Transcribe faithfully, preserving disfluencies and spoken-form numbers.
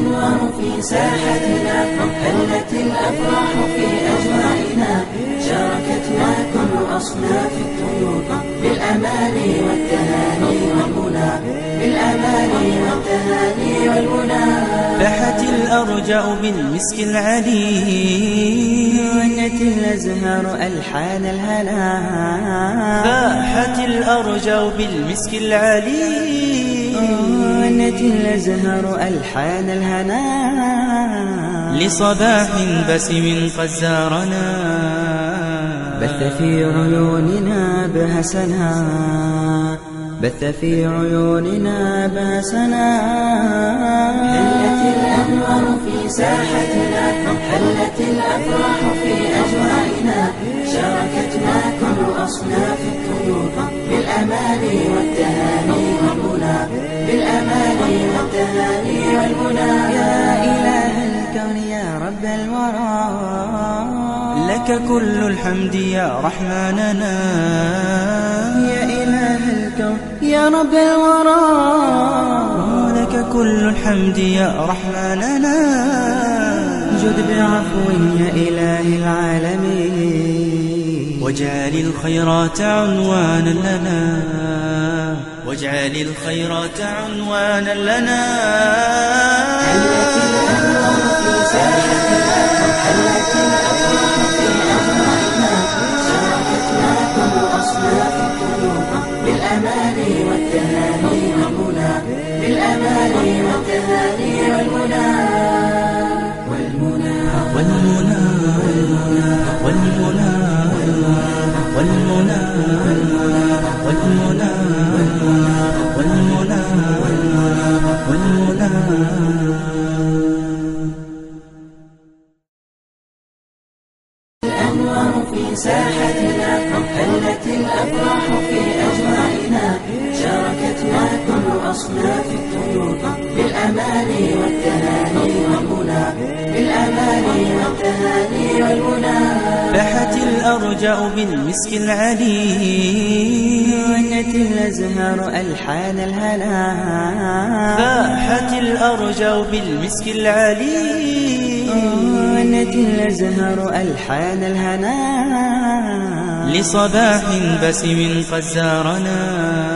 الأنوار في ساحتنا، هلت الأفراح في أجواءنا، شاركت كل أصناف الطيور بالأماني والتهاني والمنى، بالأماني والتهاني والمنى. فاحت الأرجاء بالمسك العليل، غنت الأزهار ألحان الهنا. فاحت الأرجاء بالمسك العليل، غنت الأزهار ألحان الهنا. لصباح بسم قد زارنا، بث في عيوننا بهسنا، بث في عيوننا بهسنا. هلت الأنوار في ساحتنا، هلت الأفراح في أجواءنا، شاركتنا كل أصناف الطيور بالأماني والتهاني والمنى، بالأماني والتهاني والمنى. يا إله الكون يا رب الورى، لك كل الحمد يا رحمننا. يا إله الكون يا رب الورى، لك كل الحمد يا رحمننا. جد بعفو يا إله العالمين، واجعل الخيرات عنوانا لنا، واجعل الخيرات عنوانا لنا. هلت الأنوار في ساحتنا، هلت الأفراح في أجواءنا، شاركتنا كل أصناف الطيور بالأماني والتهاني والمنى، بالأماني والتهاني والمنى. والمنى والمنى والمنى والمنى والمنى والمنى والمنى. الأنوار في ساحتنا، هلت الأفراح في أجواءنا، شاركتنا كل أصناف الطيور بالأماني والتهاني والمنى، بالأماني والتهاني والمنى. فاحت الأرجاء بالمسك العليل، غنت الأزهار ألحان الهنا. فاحت الأرجاء بالمسك العليل، غنت الأزهار ألحان الهنا. لصباح بسم قد زارنا،